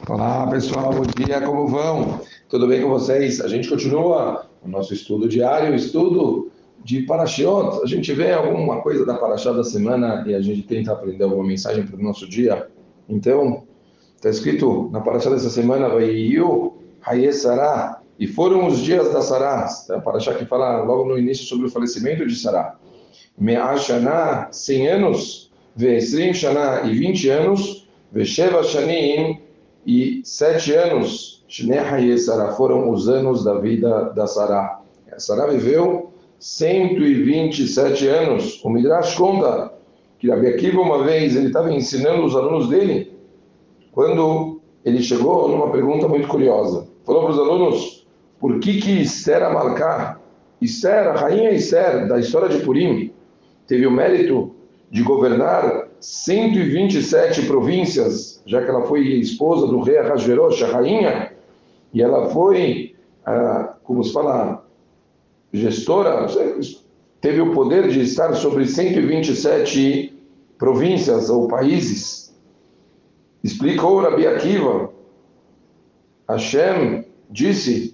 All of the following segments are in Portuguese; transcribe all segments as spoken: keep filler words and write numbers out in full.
Olá pessoal, bom dia, como vão? Tudo bem com vocês? A gente continua o nosso estudo diário, estudo de Parashiot. A gente vê alguma coisa da Parashá da semana e a gente tenta aprender alguma mensagem para o nosso dia. Então, está escrito na Parashá dessa semana, Vaiyu Haye Sará, e foram os dias da Sará. É a Parashá que fala logo no início sobre o falecimento de Sará. Me'ah Shana, cem anos, Ve'esrim Shana, e vinte anos, Ve'sheva Shanim, e sete anos, Shnei Haye Sará, foram os anos da vida da Sará. A Sará viveu cento e vinte e sete anos. O Midrash conta que Rabi Akiva, uma vez, ele estava ensinando os alunos dele, quando ele chegou numa pergunta muito curiosa. Falou para os alunos, por que que Esther Amalcá, Esther, a rainha Esther, da história de Purim, teve o mérito de governar cento e vinte e sete províncias, já que ela foi esposa do rei Ahasverosh, a rainha, e ela foi, ah, como se fala, gestora, teve o poder de estar sobre cento e vinte e sete províncias ou países. Explicou Rabi Akiva, Hashem disse,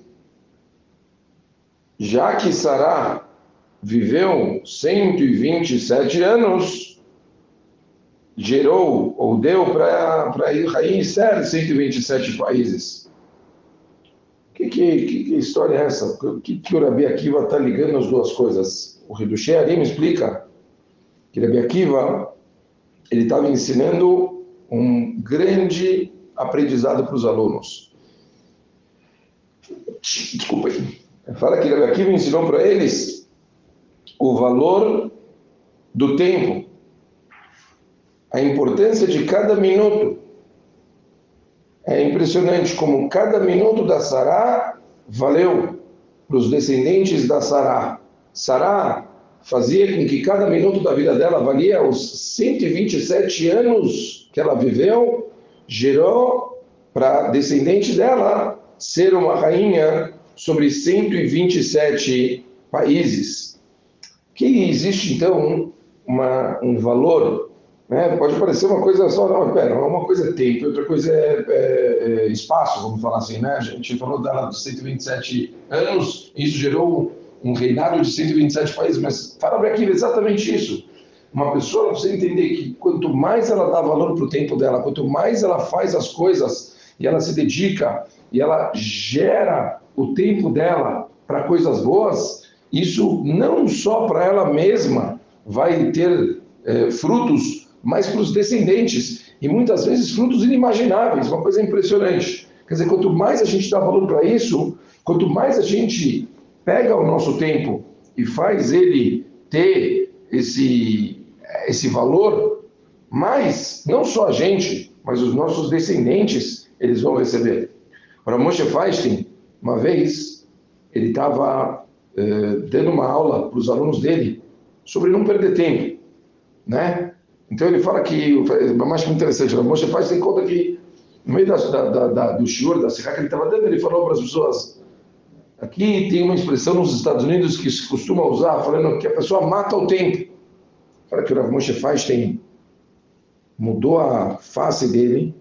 já que Sará viveu cento e vinte e sete anos, gerou ou deu para a rainha Esther cento e vinte e sete países. Que, que, que história é essa? O que, que o Rabi Akiva está ligando as duas coisas? O Hidushei Harim explica que Rabi Akiva ele estava ensinando um grande aprendizado para os alunos. Desculpa aí. Fala que Rabi Akiva ensinou para eles o valor do tempo, a importância de cada minuto. É impressionante como cada minuto da Sará valeu para os descendentes da Sará. Sará fazia com que cada minuto da vida dela valia os cento e vinte e sete anos que ela viveu, gerou para descendente dela ser uma rainha sobre cento e vinte e sete países. Que existe então uma, um valor, né? Pode parecer uma coisa só, não, pera, uma coisa é tempo, outra coisa é, é, é espaço, vamos falar assim, né? A gente falou dela de cento e vinte e sete anos, e isso gerou um reinado de cento e vinte e sete países, mas fala para aqui exatamente isso. Uma pessoa precisa entender que quanto mais ela dá valor para o tempo dela, quanto mais ela faz as coisas, e ela se dedica, e ela gera o tempo dela para coisas boas, isso não só para ela mesma vai ter é, frutos, mas para os descendentes, e muitas vezes frutos inimagináveis, uma coisa impressionante. Quer dizer, quanto mais a gente dá valor para isso, quanto mais a gente pega o nosso tempo e faz ele ter esse, esse valor, mais, não só a gente, mas os nossos descendentes, eles vão receber. Para Moshe Feinstein, uma vez, ele estava eh, dando uma aula para os alunos dele sobre não perder tempo, né? Então ele fala que, é mais que interessante, o Moshe Feinstein conta que no meio da, da, da, do shiur, da sirá que ele estava dando, ele falou para as pessoas, aqui tem uma expressão nos Estados Unidos que se costuma usar, falando que a pessoa mata o tempo. Fala que o Moshe Feinstein mudou a face dele,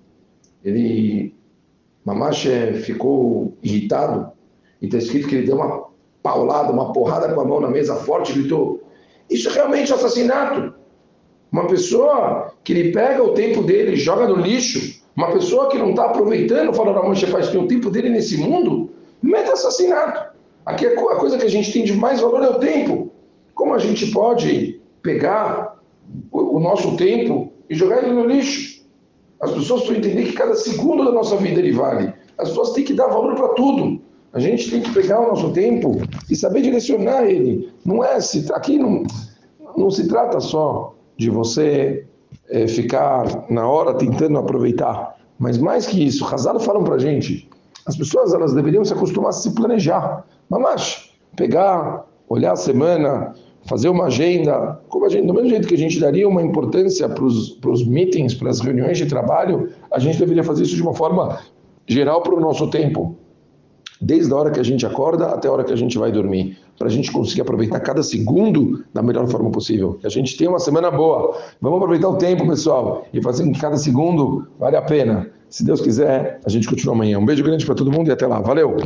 ele, Mamash ficou irritado, e está escrito que ele deu uma paulada, uma porrada com a mão na mesa forte, e gritou, isso é realmente assassinato. Uma pessoa que ele pega o tempo dele e joga no lixo, uma pessoa que não está aproveitando, fala para Moshe Feinstein, o tempo dele nesse mundo, meta assassinato. Aqui a coisa que a gente tem de mais valor é o tempo. Como a gente pode pegar o, o nosso tempo e jogar ele no lixo? As pessoas precisam entender que cada segundo da nossa vida ele vale. As pessoas têm que dar valor para tudo. A gente tem que pegar o nosso tempo e saber direcionar ele. Não é, aqui não, não se trata só de você é, ficar na hora tentando aproveitar. Mas mais que isso, Hazal falam para a gente, as pessoas elas deveriam se acostumar a se planejar. Mas pegar, olhar a semana, fazer uma agenda, como a gente, do mesmo jeito que a gente daria uma importância para os meetings, para as reuniões de trabalho, a gente deveria fazer isso de uma forma geral para o nosso tempo. desde a hora que a gente acorda até a hora que a gente vai dormir, para a gente conseguir aproveitar cada segundo da melhor forma possível. Que a gente tenha uma semana boa. Vamos aproveitar o tempo, pessoal, e fazer com que cada segundo vale a pena. Se Deus quiser, a gente continua amanhã. Um beijo grande para todo mundo e até lá. Valeu!